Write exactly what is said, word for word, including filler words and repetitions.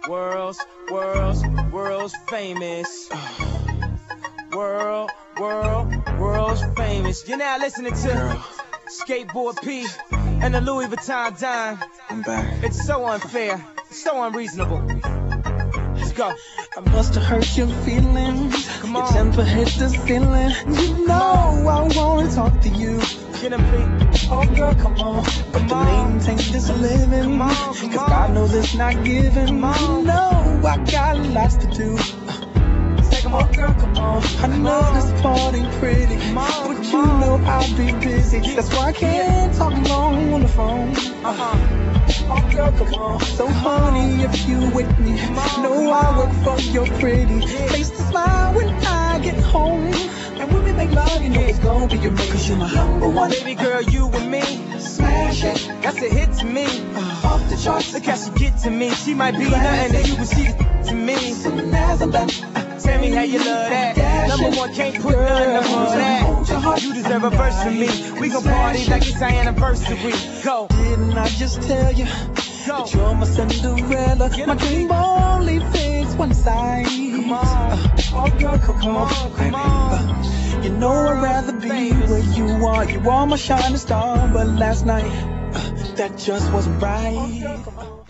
World's, world's, world's famous. World, world, world's famous. You're now listening to Girl. Skateboard P and the Louis Vuitton Dime. I'm back. It's so unfair, so unreasonable. Let's go. I must have hurt your feelings. Come Your on. temper hit the ceiling. You know I wanna talk to you. Get him, P. Oh girl, come on. But Come to on. maintain this living. Come on, come Cause on. God knows it's not giving. Come on. You know I got lots to do. Take him Oh on. girl, come on. I Come know on. this part ain't pretty. Come on, But come you on. know I'll be busy. That's why I can't talk long on the phone. Uh-huh. Oh girl, come on. So honey, if you with me, Come on, know come I on. work for your pretty face to smile when I get home. And when we make love, you know it's gonna be amazing. Cause you're my number one. Baby girl, you and me, Smash it. that's a hit to me. Off the charts. Look how she get to me. She might be nothing that you would see to me. Soon as I'm done. Tell me how you love that. Number one, can't put none up on that. You deserve a verse from me. We gon' party like it's our anniversary. Go, Didn't I just tell you go. that you're my Cinderella? Get My up. dream only fits one size. Come on. Uh, oh girl, come, Come on, on, baby. come on. Uh, you know I'd rather be Famous. where you are. You are my shining star, but last night uh, that just wasn't right.